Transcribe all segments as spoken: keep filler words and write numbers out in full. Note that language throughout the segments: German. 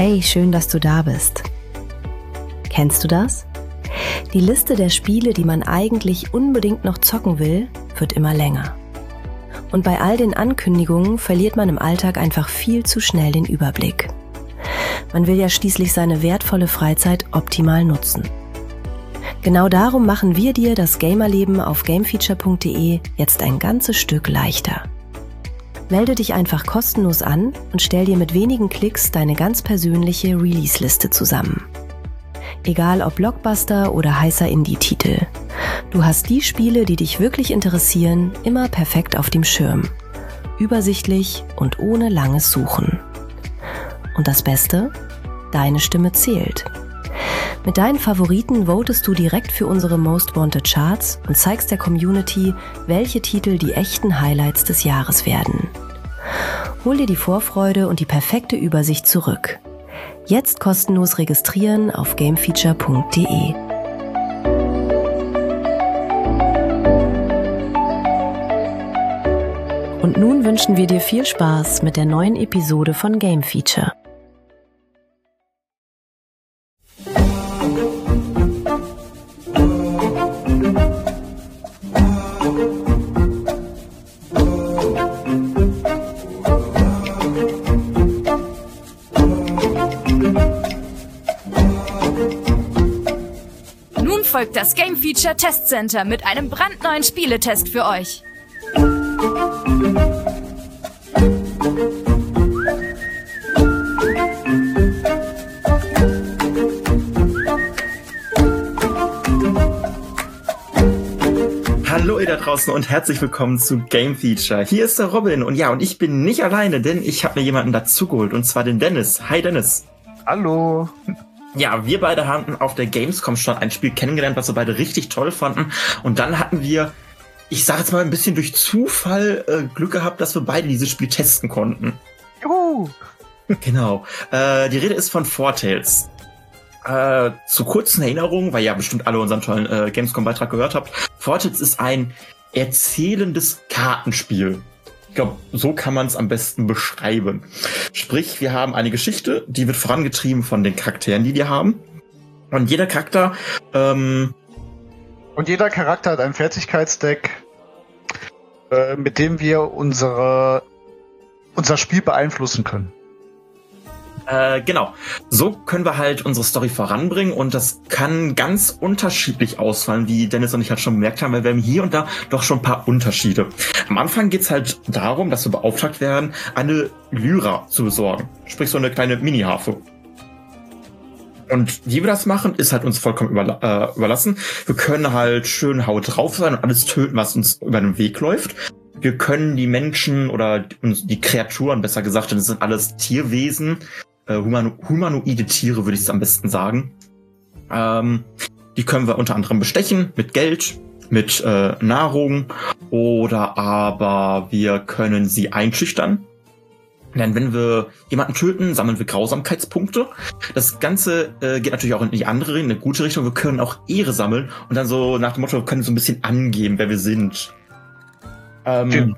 Hey, schön, dass du da bist. Kennst du das? Die Liste der Spiele, die man eigentlich unbedingt noch zocken will, wird immer länger. Und bei all den Ankündigungen verliert man im Alltag einfach viel zu schnell den Überblick. Man will ja schließlich seine wertvolle Freizeit optimal nutzen. Genau darum machen wir dir das Gamerleben auf gamefeature punkt de jetzt ein ganzes Stück leichter. Melde dich einfach kostenlos an und stell dir mit wenigen Klicks deine ganz persönliche Release-Liste zusammen. Egal ob Blockbuster oder heißer Indie-Titel. Du hast die Spiele, die dich wirklich interessieren, immer perfekt auf dem Schirm. Übersichtlich und ohne langes Suchen. Und das Beste? Deine Stimme zählt. Mit deinen Favoriten votest du direkt für unsere Most Wanted Charts und zeigst der Community, welche Titel die echten Highlights des Jahres werden. Hol dir die Vorfreude und die perfekte Übersicht zurück. Jetzt kostenlos registrieren auf gamefeature punkt de. Und nun wünschen wir dir viel Spaß mit der neuen Episode von Game Feature. Nun folgt das Game Feature Test Center mit einem brandneuen Spieletest für euch. Hallo ihr da draußen und herzlich willkommen zu Game Feature. Hier ist der Robin und ja, und ich bin nicht alleine, denn ich habe mir jemanden dazugeholt und zwar den Dennis. Hi Dennis. Hallo. Ja, wir beide haben auf der Gamescom schon ein Spiel kennengelernt, was wir beide richtig toll fanden. Und dann hatten wir, ich sage jetzt mal ein bisschen durch Zufall, äh, Glück gehabt, dass wir beide dieses Spiel testen konnten. Juhu. Genau. Äh, die Rede ist von Four Tales. Äh, zu kurzen Erinnerungen, weil ihr ja bestimmt alle unseren tollen äh, Gamescom-Beitrag gehört habt. Four Tales ist ein erzählendes Kartenspiel. Ich glaube, so kann man es am besten beschreiben. Sprich, wir haben eine Geschichte, die wird vorangetrieben von den Charakteren, die wir haben. Und jeder Charakter... Ähm, Und jeder Charakter hat ein Fertigkeitsdeck, äh, mit dem wir unsere, unser Spiel beeinflussen können. Äh, genau. So können wir halt unsere Story voranbringen und das kann ganz unterschiedlich ausfallen, wie Dennis und ich halt schon bemerkt haben, weil wir haben hier und da doch schon ein paar Unterschiede. Am Anfang geht's halt darum, dass wir beauftragt werden, eine Lyra zu besorgen. Sprich so eine kleine Mini-Harfe. Und wie wir das machen, ist halt uns vollkommen überla- äh, überlassen. Wir können halt schön Haut drauf sein und alles töten, was uns über den Weg läuft. Wir können die Menschen oder die Kreaturen, besser gesagt, denn das sind alles Tierwesen, äh, humano- humanoide Tiere, würde ich es am besten sagen. Ähm, die können wir unter anderem bestechen mit Geld, mit äh, Nahrung oder aber wir können sie einschüchtern. Denn wenn wir jemanden töten, sammeln wir Grausamkeitspunkte. Das Ganze äh, geht natürlich auch in die andere, in eine gute Richtung. Wir können auch Ehre sammeln und dann so nach dem Motto, wir können so ein bisschen angeben, wer wir sind. Ähm, Genau.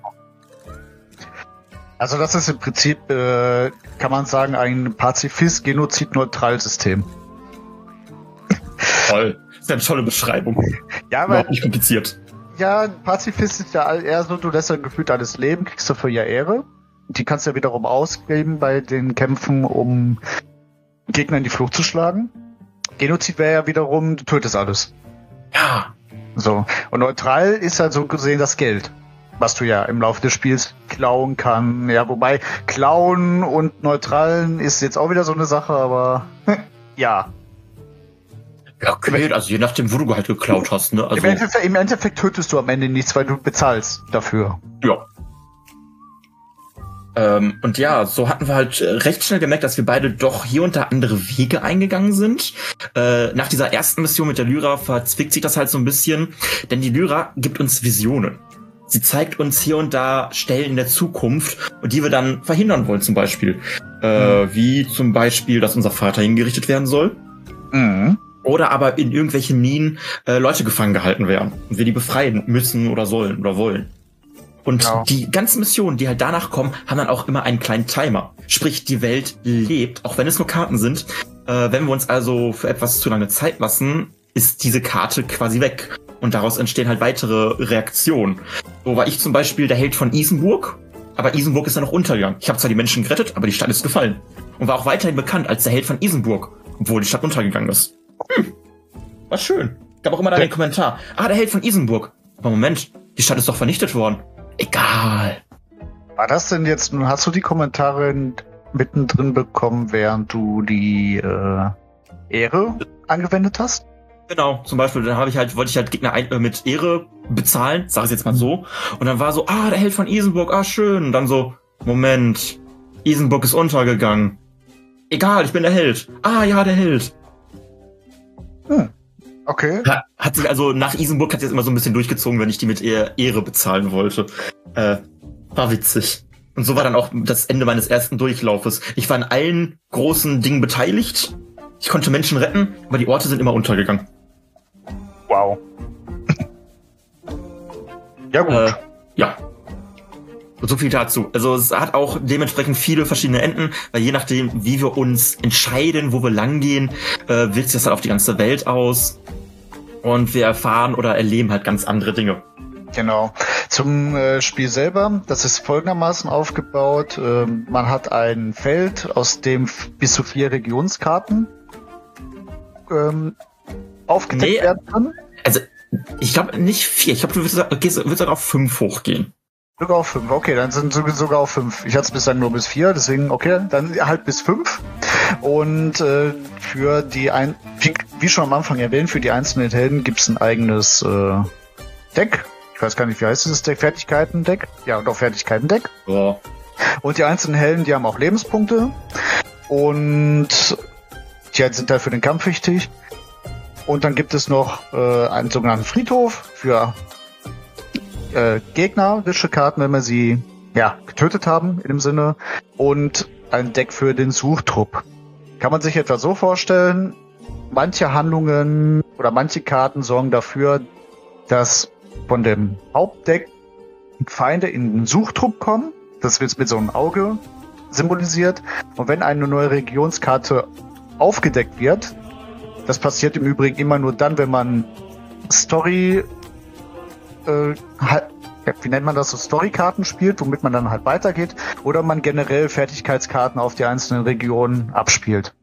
Also das ist im Prinzip, äh, kann man sagen, ein Pazifist-Genozid-Neutral-System. Toll. Das ist eine tolle Beschreibung. Ja, Überhaupt weil, nicht kompliziert. ja, ein Pazifist ist ja eher so, du lässt ja gefühlt alles leben, kriegst dafür ja Ehre. Die kannst du ja wiederum ausgeben bei den Kämpfen, um Gegner in die Flucht zu schlagen. Genozid wäre ja wiederum, du tötest alles. Ja. So. Und neutral ist halt so gesehen das Geld, was du ja im Laufe des Spiels klauen kann. Ja, wobei klauen und neutralen ist jetzt auch wieder so eine Sache, aber ja. Ja, okay, also je nachdem, wo du halt geklaut hast, ne? Also, Im Endeffekt, Im Endeffekt tötest du am Ende nichts, weil du bezahlst dafür. ja. Ähm, und ja, so hatten wir halt äh, recht schnell gemerkt, dass wir beide doch hier und da andere Wege eingegangen sind. Äh, nach dieser ersten Mission mit der Lyra verzwickt sich das halt so ein bisschen, denn die Lyra gibt uns Visionen. Sie zeigt uns hier und da Stellen in der Zukunft, die wir dann verhindern wollen zum Beispiel. Äh, mhm. Wie zum Beispiel, dass unser Vater hingerichtet werden soll. Mhm. Oder aber in irgendwelchen Minen äh, Leute gefangen gehalten werden und wir die befreien müssen oder sollen oder wollen. Und Genau. die ganzen Missionen, die halt danach kommen, haben dann auch immer einen kleinen Timer. Sprich, die Welt lebt, auch wenn es nur Karten sind. Äh, wenn wir uns also für etwas zu lange Zeit lassen, ist diese Karte quasi weg. Und daraus entstehen halt weitere Reaktionen. So war ich zum Beispiel der Held von Isenburg, aber Isenburg ist dann noch untergegangen. Ich habe zwar die Menschen gerettet, aber die Stadt ist gefallen. Und war auch weiterhin bekannt als der Held von Isenburg, obwohl die Stadt untergegangen ist. Hm, war schön. Gab auch immer dann den Kommentar. Ah, der Held von Isenburg. Aber Moment, die Stadt ist doch vernichtet worden. Egal. War das denn jetzt, nun hast du die Kommentare in- mittendrin bekommen, während du die äh, Ehre angewendet hast? Genau, zum Beispiel, da habe ich halt, wollte ich halt Gegner ein, äh, mit Ehre bezahlen, sag ich jetzt mal so. Und dann war so, ah, der Held von Isenburg, ah, schön. Und dann so, Moment, Isenburg ist untergegangen. Egal, ich bin der Held. Ah, ja, der Held. Hm. Okay. Ha- Hat sich also nach Isenburg hat sich das immer so ein bisschen durchgezogen, wenn ich die mit eher Ehre bezahlen wollte. Äh, war witzig. Und so war dann auch das Ende meines ersten Durchlaufes. Ich war an allen großen Dingen beteiligt. Ich konnte Menschen retten, aber die Orte sind immer untergegangen. Wow. Ja gut. Äh, ja. Und so viel dazu. Also es hat auch dementsprechend viele verschiedene Enden, weil je nachdem, wie wir uns entscheiden, wo wir langgehen, äh, wirkt sich das halt auf die ganze Welt aus. Und wir erfahren oder erleben halt ganz andere Dinge. Genau. Zum äh, Spiel selber, das ist folgendermaßen aufgebaut. Ähm, man hat ein Feld, aus dem f- bis zu vier Regionskarten ähm, aufgedeckt Nee. werden können. Also, ich glaube nicht vier. Ich glaube, du würdest, gehst, würdest sogar auf fünf hochgehen. Sogar auf fünf. Okay, dann sind so- sogar auf fünf. Ich hatte es bislang nur bis vier, deswegen, okay, dann halt bis fünf. Und äh, für die ein wie, wie schon am Anfang erwähnt, für die einzelnen Helden gibt es ein eigenes äh, Deck. Ich weiß gar nicht, wie heißt dieses Deck? Fertigkeiten-Deck? Ja, doch Fertigkeiten-Deck. Ja. Und die einzelnen Helden, die haben auch Lebenspunkte. Und die sind halt für den Kampf wichtig. Und dann gibt es noch äh, einen sogenannten Friedhof für äh, gegnerische Karten, wenn wir sie ja getötet haben, in dem Sinne. Und ein Deck für den Suchtrupp. Kann man sich etwa so vorstellen, manche Handlungen oder manche Karten sorgen dafür, dass von dem Hauptdeck Feinde in den Suchtrupp kommen. Das wird mit so einem Auge symbolisiert. Und wenn eine neue Regionskarte aufgedeckt wird, das passiert im Übrigen immer nur dann, wenn man Story, äh, halt, wie nennt man das, so Storykarten spielt, womit man dann halt weitergeht, oder man generell Fertigkeitskarten auf die einzelnen Regionen abspielt.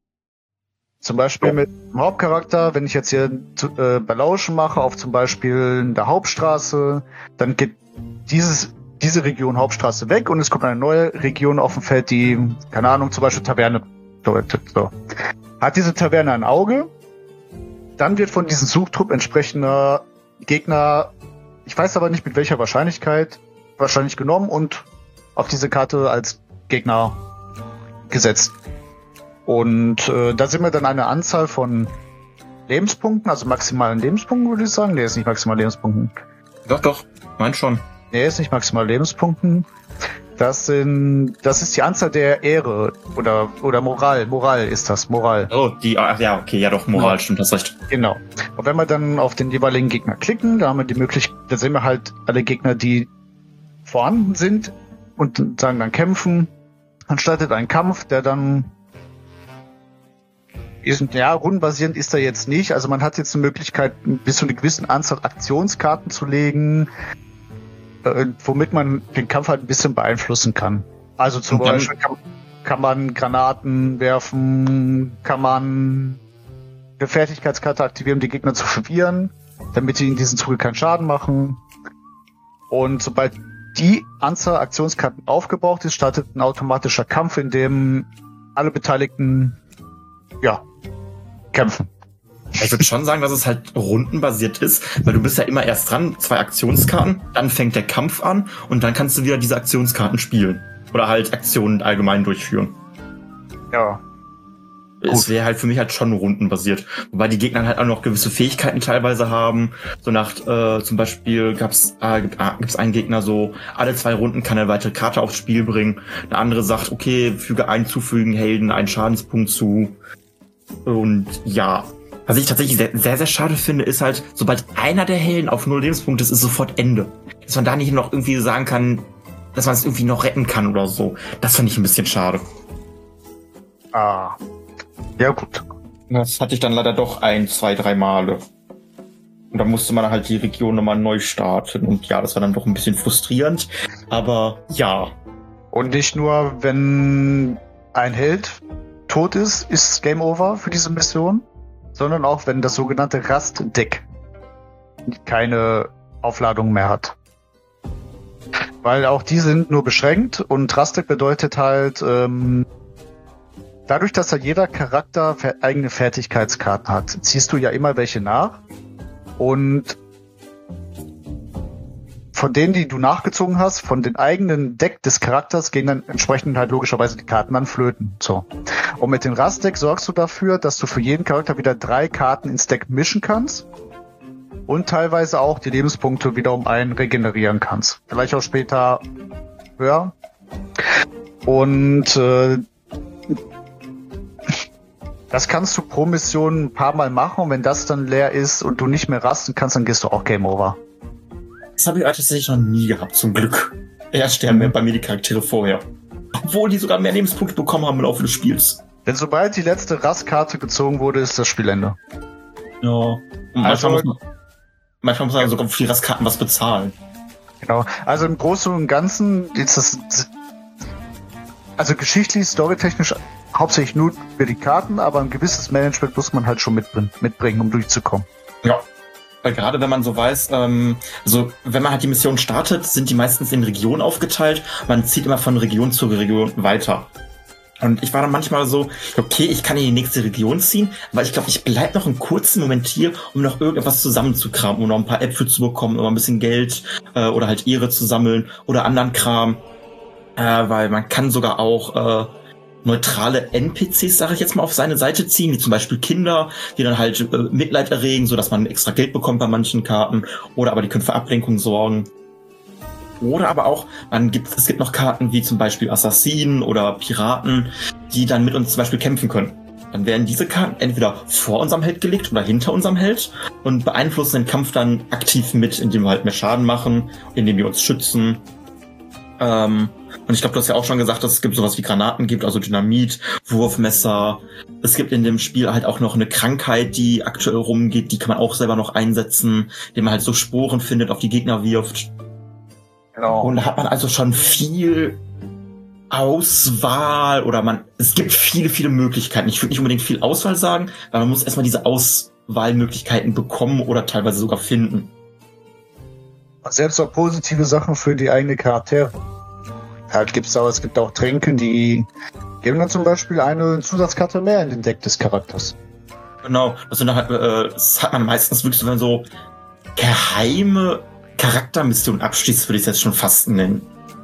Zum Beispiel mit dem Hauptcharakter, wenn ich jetzt hier zu, äh, bei Lauschen mache, auf zum Beispiel in der Hauptstraße, dann geht dieses, diese Region Hauptstraße weg und es kommt eine neue Region auf dem Feld, die, keine Ahnung, zum Beispiel Taverne bedeutet. So. Hat diese Taverne ein Auge, dann wird von diesem Suchtrupp entsprechender Gegner, ich weiß aber nicht mit welcher Wahrscheinlichkeit, wahrscheinlich genommen und auf diese Karte als Gegner gesetzt. Und äh, da sind wir dann eine Anzahl von Lebenspunkten, also maximalen Lebenspunkten, würde ich sagen. Nee, ist nicht maximal Lebenspunkten. Doch, doch. Mein schon. Nee, ist nicht maximal Lebenspunkten. Das sind, das ist die Anzahl der Ehre oder oder Moral. Moral ist das, Moral. Oh, die, ach ja, okay, ja doch, Moral, Ja. stimmt, hast recht. Genau. Und wenn wir dann auf den jeweiligen Gegner klicken, da haben wir die Möglichkeit, da sehen wir halt alle Gegner, die vorhanden sind und sagen dann kämpfen. Dann startet ein Kampf, der dann ist, ja, rundenbasierend ist er jetzt nicht. Also man hat jetzt eine Möglichkeit, bis zu einer gewissen Anzahl Aktionskarten zu legen, äh, womit man den Kampf halt ein bisschen beeinflussen kann. Also zum Und dann- Beispiel kann, kann man Granaten werfen, kann man eine Fertigkeitskarte aktivieren, um die Gegner zu verwirren, damit die in diesem Zuge keinen Schaden machen. Und sobald die Anzahl Aktionskarten aufgebraucht ist, startet ein automatischer Kampf, in dem alle Beteiligten ja, kämpfen. Ich würde schon sagen, dass es halt rundenbasiert ist, weil du bist ja immer erst dran, zwei Aktionskarten, dann fängt der Kampf an und dann kannst du wieder diese Aktionskarten spielen. Oder halt Aktionen allgemein durchführen. Ja. Es wäre halt für mich halt schon rundenbasiert. Wobei die Gegner halt auch noch gewisse Fähigkeiten teilweise haben. So nach, äh, zum Beispiel gab's, äh, gibt es einen Gegner so, alle zwei Runden kann er eine weitere Karte aufs Spiel bringen. Der andere sagt, okay, füge einen zufügen Helden einen Schadenspunkt zu. Und ja, Was ich tatsächlich sehr, sehr, sehr schade finde, ist halt, sobald einer der Helden auf null Lebenspunkte ist, ist sofort Ende. Dass man da nicht noch irgendwie sagen kann, dass man es irgendwie noch retten kann oder so. Das fand ich ein bisschen schade. Ah. Ja, gut. Das hatte ich dann leider doch ein, zwei, drei Male. Und dann musste man halt die Region nochmal neu starten. Und ja, das war dann doch ein bisschen frustrierend. Aber ja. Und nicht nur, wenn ein Held tot ist, ist Game Over für diese Mission, sondern auch, wenn das sogenannte Rastdeck keine Aufladung mehr hat. Weil auch die sind nur beschränkt und Rastdeck bedeutet halt, ähm, dadurch, dass halt jeder Charakter eigene Fertigkeitskarten hat, ziehst du ja immer welche nach. Und von denen, die du nachgezogen hast, von den eigenen Deck des Charakters, gehen dann entsprechend halt logischerweise die Karten dann flöten. So. Und mit dem Rastdeck sorgst du dafür, dass du für jeden Charakter wieder drei Karten ins Deck mischen kannst und teilweise auch die Lebenspunkte wieder um einen regenerieren kannst. Vielleicht auch später höher. Und äh, das kannst du pro Mission ein paar Mal machen und wenn das dann leer ist und du nicht mehr rasten kannst, dann gehst du auch Game Over. Das habe ich tatsächlich noch nie gehabt, zum Glück. Erst sterben mhm. bei mir die Charaktere vorher. Obwohl die sogar mehr Lebenspunkte bekommen haben im Laufe des Spiels. Denn sobald die letzte Rastkarte gezogen wurde, ist das Spielende. Ja. Und manchmal, also, muss man, manchmal muss man sogar für die Rastkarten was bezahlen. Genau. Also im Großen und Ganzen ist das... Also geschichtlich, storytechnisch hauptsächlich nur für die Karten, aber ein gewisses Management muss man halt schon mitbringen, mitbringen um durchzukommen. Ja. Weil gerade wenn man so weiß, ähm, also wenn man halt die Mission startet, sind die meistens in Regionen aufgeteilt. Man zieht immer von Region zu Region weiter. Und ich war dann manchmal so, okay, ich kann in die nächste Region ziehen, aber ich glaube, ich bleib noch einen kurzen Moment hier, um noch irgendetwas zusammenzukramen, um noch ein paar Äpfel zu bekommen, um ein bisschen Geld äh, oder halt Ehre zu sammeln oder anderen Kram. Äh, weil man kann sogar auch äh, neutrale N P Cs, sage ich jetzt mal, auf seine Seite ziehen, wie zum Beispiel Kinder, die dann halt äh, Mitleid erregen, so dass man extra Geld bekommt bei manchen Karten, oder aber die können für Ablenkung sorgen. Oder aber auch, man gibt, es gibt noch Karten wie zum Beispiel Assassinen oder Piraten, die dann mit uns zum Beispiel kämpfen können. Dann werden diese Karten entweder vor unserem Held gelegt oder hinter unserem Held und beeinflussen den Kampf dann aktiv mit, indem wir halt mehr Schaden machen, indem wir uns schützen. Ähm, und ich glaube, du hast ja auch schon gesagt, dass es gibt sowas wie Granaten gibt, also Dynamit, Wurfmesser. Es gibt in dem Spiel halt auch noch eine Krankheit, die aktuell rumgeht, die kann man auch selber noch einsetzen, indem man halt so Sporen findet, auf die Gegner wirft. Genau. Und da hat man also schon viel Auswahl oder man, es gibt viele, viele Möglichkeiten. Ich würde nicht unbedingt viel Auswahl sagen, weil man muss erstmal diese Auswahlmöglichkeiten bekommen oder teilweise sogar finden. Selbst auch positive Sachen für die eigene Charaktere. Halt gibt's auch, es gibt auch Tränke, die geben dann zum Beispiel eine Zusatzkarte mehr in den Deck des Charakters. Genau, das, sind halt, äh, das hat man meistens wirklich so, wenn man so geheime Charaktermissionen abschließt, würde ich es jetzt schon fast nennen.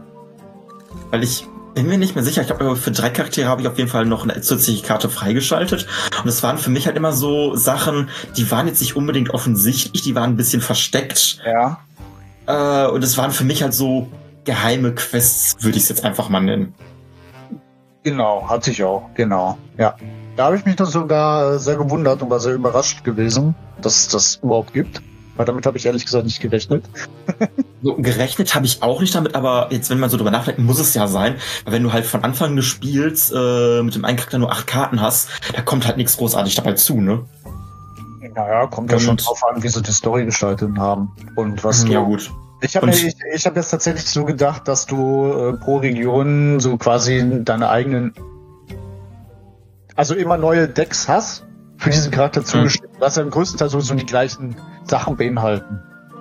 Weil ich bin mir nicht mehr sicher, ich glaube, für drei Charaktere habe ich auf jeden Fall noch eine zusätzliche Karte freigeschaltet. Und es waren für mich halt immer so Sachen, die waren jetzt nicht unbedingt offensichtlich, die waren ein bisschen versteckt. Ja. Äh, und es waren für mich halt so geheime Quests, würde ich es jetzt einfach mal nennen. Genau, hatte ich auch, genau, ja. Da habe ich mich dann sogar sehr gewundert und war sehr überrascht gewesen, dass es das überhaupt gibt. Weil damit habe ich ehrlich gesagt nicht gerechnet. So, gerechnet habe ich auch nicht damit, aber jetzt, wenn man so drüber nachdenkt, muss es ja sein. Weil wenn du halt von Anfang des Spiels äh, mit dem einen Charakter nur acht Karten hast, da kommt halt nichts großartig dabei zu, ne? Naja, kommt ja schon drauf an, wie sie die Story gestaltet haben. Und was ja, du... gut. Ich habe ich, ich hab jetzt tatsächlich so gedacht, dass du äh, pro Region so quasi deine eigenen... Also immer neue Decks hast, für diesen Charakter zugeschnitten, was ja im größten Teil sowieso die gleichen Sachen beinhalten.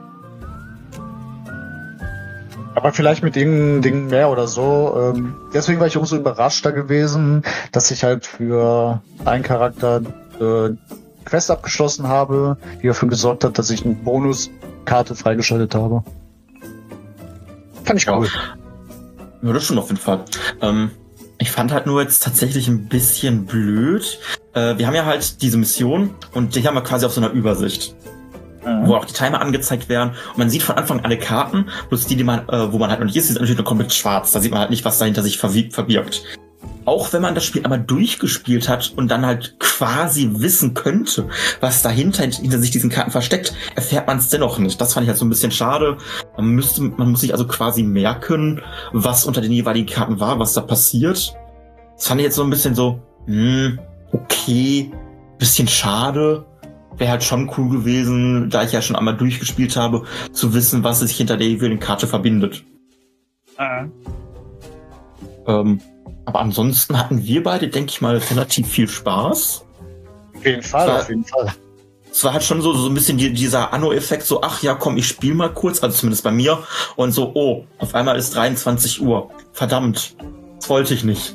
Aber vielleicht mit irgendeinem Ding mehr oder so. Ähm, deswegen war ich umso überraschter gewesen, dass ich halt für einen Charakter äh, Quest abgeschlossen habe, die dafür gesorgt hat, dass ich eine Bonuskarte freigeschaltet habe. Fand ich cool. Ja, das schon auf jeden Fall. Ähm, ich fand halt nur jetzt tatsächlich ein bisschen blöd. Äh, wir haben ja halt diese Mission und die haben wir quasi auf so einer Übersicht. Mhm. Wo auch die Timer angezeigt werden. Und man sieht von Anfang an alle Karten, bloß die, die man, äh, wo man halt noch nicht ist, die sind natürlich nur komplett schwarz. Da sieht man halt nicht, was dahinter sich verwirkt. auch wenn man das Spiel einmal durchgespielt hat und dann halt quasi wissen könnte, was dahinter hinter sich diesen Karten versteckt, erfährt man es dennoch nicht. Das fand ich halt so ein bisschen schade. Man müsste, man muss sich also quasi merken, was unter den jeweiligen Karten war, was da passiert. Das fand ich jetzt so ein bisschen so, hm, okay, bisschen schade. Wäre halt schon cool gewesen, da ich ja schon einmal durchgespielt habe, zu wissen, was sich hinter der jeweiligen Karte verbindet. Mhm. Ähm, aber ansonsten hatten wir beide, denke ich mal, relativ viel Spaß. Auf jeden Fall, war, auf jeden Fall. Es war halt schon so, so ein bisschen die, dieser Anno-Effekt, so, ach ja, komm, ich spiele mal kurz, also zumindest bei mir, und so, oh, auf einmal ist dreiundzwanzig Uhr. Verdammt, das wollte ich nicht.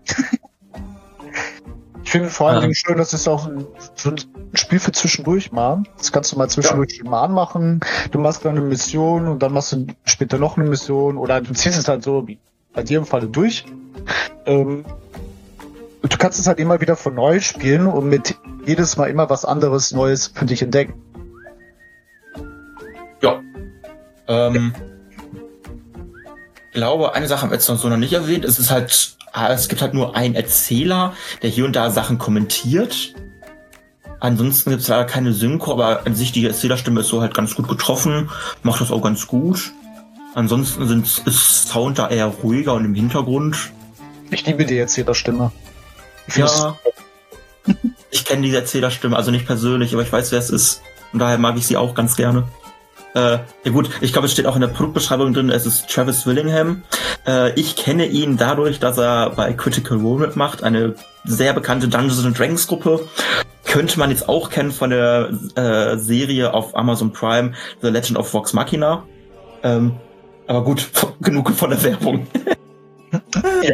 Ich finde vor allen ähm. Dingen schön, dass es auch ein, so ein Spiel für zwischendurch machen. Das kannst du mal zwischendurch ja. mal anmachen. Du machst dann eine Mission und dann machst du später noch eine Mission oder du ziehst es halt so wie bei dir im Falle durch. Ähm, du kannst es halt immer wieder von neu spielen und mit jedes Mal immer was anderes Neues für dich entdecken. Ja. Ähm, ich glaube, eine Sache haben wir jetzt noch so noch nicht erwähnt. Es ist halt, es gibt halt nur einen Erzähler, der hier und da Sachen kommentiert. Ansonsten gibt es leider keine Synchro, aber an sich die Erzählerstimme ist so halt ganz gut getroffen, macht das auch ganz gut. Ansonsten sind, ist Sound da eher ruhiger und im Hintergrund. Ich liebe die Erzählerstimme. Ich ja, ich kenne die Erzählerstimme, also nicht persönlich, aber ich weiß, wer es ist. Und daher mag ich sie auch ganz gerne. Äh, ja gut, ich glaube, es steht auch in der Produktbeschreibung drin, es ist Travis Willingham. Äh, ich kenne ihn dadurch, dass er bei Critical Role mitmacht, eine sehr bekannte Dungeons and Dragons Gruppe. Könnte man jetzt auch kennen von der äh, Serie auf Amazon Prime, The Legend of Vox Machina. Ähm, aber gut, genug von der Werbung. Ja.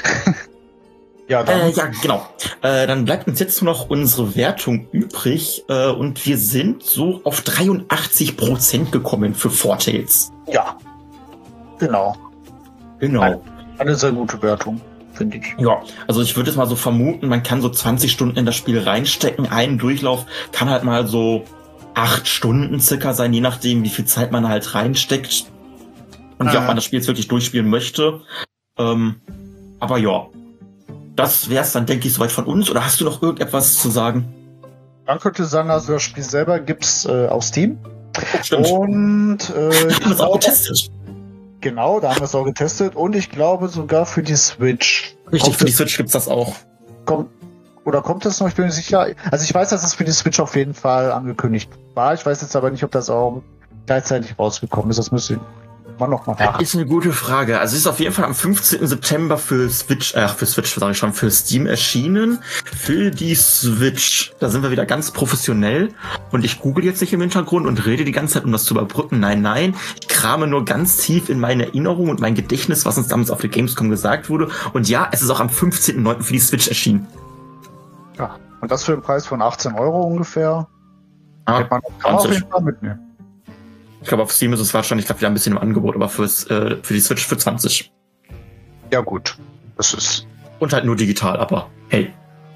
Ja, dann. Äh, ja, genau. Äh, dann bleibt uns jetzt nur noch unsere Wertung übrig äh, und wir sind so auf dreiundachtzig Prozent gekommen für Four Tales. Ja, genau. Genau. Eine, eine sehr gute Wertung, finde ich. Ja, also ich würde es mal so vermuten, man kann so zwanzig Stunden in das Spiel reinstecken. Ein Durchlauf kann halt mal so acht Stunden circa sein, je nachdem, wie viel Zeit man halt reinsteckt und ah. wie auch man das Spiel jetzt wirklich durchspielen möchte. Ähm, aber ja, das wäre es dann, denke ich, soweit von uns. Oder hast du noch irgendetwas zu sagen? Man könnte sagen, also das Spiel selber gibt's äh, auf Steam. Oh, stimmt. Und äh, wir haben es auch getestet. Genau, da haben wir es auch getestet. Und ich glaube sogar für die Switch. Richtig, kommt für die es, Switch gibt's das auch. Kommt, oder kommt das noch? Ich bin mir sicher. Also ich weiß, dass es für die Switch auf jeden Fall angekündigt war. Ich weiß jetzt aber nicht, ob das auch gleichzeitig rausgekommen ist. Das müsste man noch mal nach. Das ist eine gute Frage. Also es ist auf jeden Fall am fünfzehnten September für Switch, ach für Switch, sage ich schon, für Steam erschienen. Für die Switch. Da sind wir wieder ganz professionell. Und ich google jetzt nicht im Hintergrund und rede die ganze Zeit, um das zu überbrücken. Nein, nein. Ich krame nur ganz tief in meine Erinnerung und mein Gedächtnis, was uns damals auf der Gamescom gesagt wurde. Und ja, es ist auch am fünfzehnten neunten für die Switch erschienen. Ja, und das für den Preis von achtzehn Euro ungefähr. Ah, man kann man auf jeden Fall mitnehmen. Ich glaube, auf Steam ist es wahrscheinlich, ich glaube, wieder ein bisschen im Angebot, aber fürs, äh, für die Switch für zwanzig. Ja, gut. Das ist. Und halt nur digital, aber hey.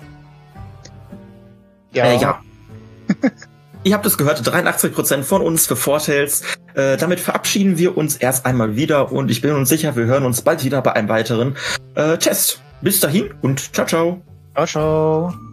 Ja. Äh, ja. Ihr habt es gehört, dreiundachtzig Prozent von uns für Four Tales. Äh, damit verabschieden wir uns erst einmal wieder und ich bin uns sicher, wir hören uns bald wieder bei einem weiteren äh, Test. Bis dahin und ciao, ciao. Ciao, ciao.